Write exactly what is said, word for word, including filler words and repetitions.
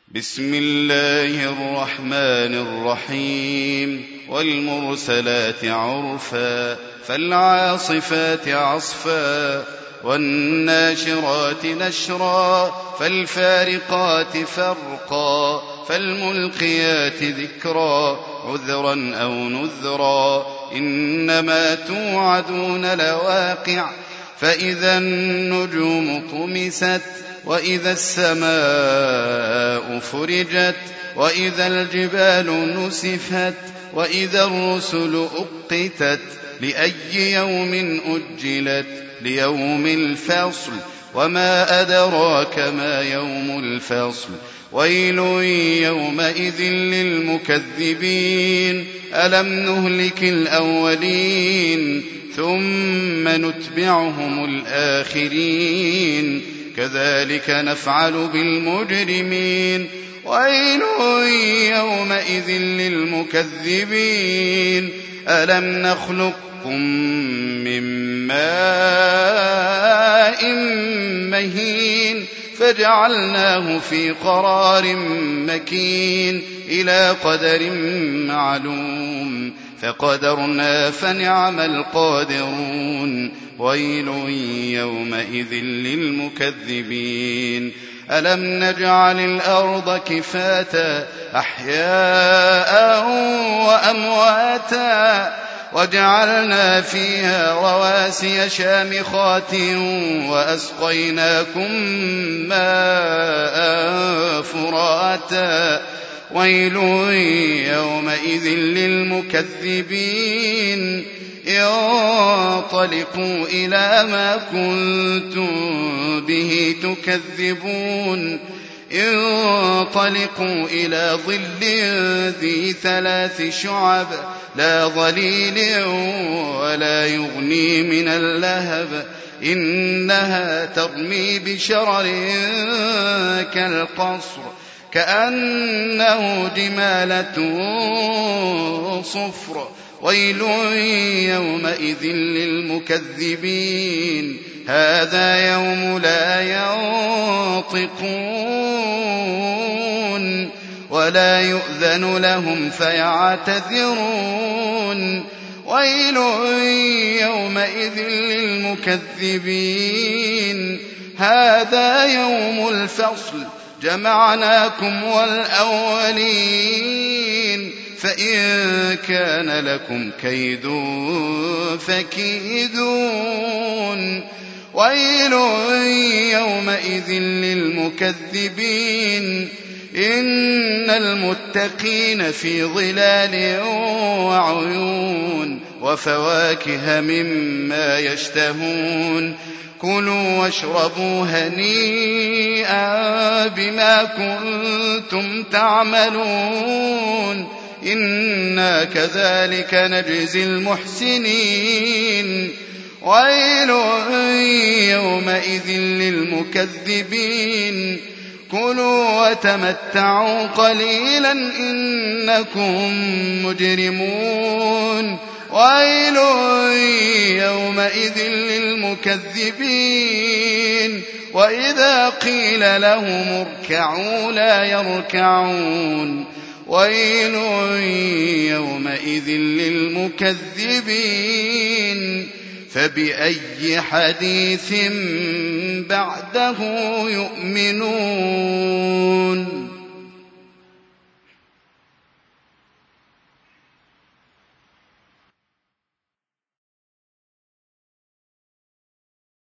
بسم الله الرحمن الرحيم والمرسلات عرفا فالعاصفات عصفا والناشرات نشرا فالفارقات فرقا فالملقيات ذكرا عذرا أو نذرا إنما توعدون لواقع فإذا النجوم طمست وإذا السماء فرجت وإذا الجبال نسفت وإذا الرسل أقتت لأي يوم أجلت ليوم الفصل وما أدراك ما يوم الفصل ويل يومئذ للمكذبين ألم نهلك الأولين ثم نتبعهم الآخرين كذلك نفعل بالمجرمين ويل يومئذ للمكذبين ألم نخلقكم من ماء مهين فجعلناه في قرار مكين إلى قدر معلوم فقدرنا فنعم القادرون ويل يومئذ للمكذبين ألم نجعل الأرض كفاتا أحياء وأمواتا وجعلنا فيها رواسي شامخات وأسقيناكم ماء فراتا ويل يومئذ للمكذبين انطلقوا إلى ما كنتم به تكذبون انطلقوا إلى ظل ذي ثلاث شعب لا ظليل ولا يغني من اللهب إنها ترمي بشرر كالقصر كأنه جمالة صفر ويل يومئذ للمكذبين هذا يوم لا ينطقون ولا يؤذن لهم فيعتذرون ويل يومئذ للمكذبين هذا يوم الفصل جمعناكم والأولين فإن كان لكم كيد فكيدون ويل يومئذ للمكذبين إن المتقين في ظلال وعيون وفواكه مما يشتهون كلوا واشربوا هنيئا بما كنتم تعملون إنا كذلك نجزي المحسنين ويل يومئذ للمكذبين كلوا وتمتعوا قليلا إنكم مجرمون ويل يومئذ للمكذبين وإذا قيل لهم اركعوا لا يركعون ويل يومئذ للمكذبين فبأي حديث بعده يؤمنون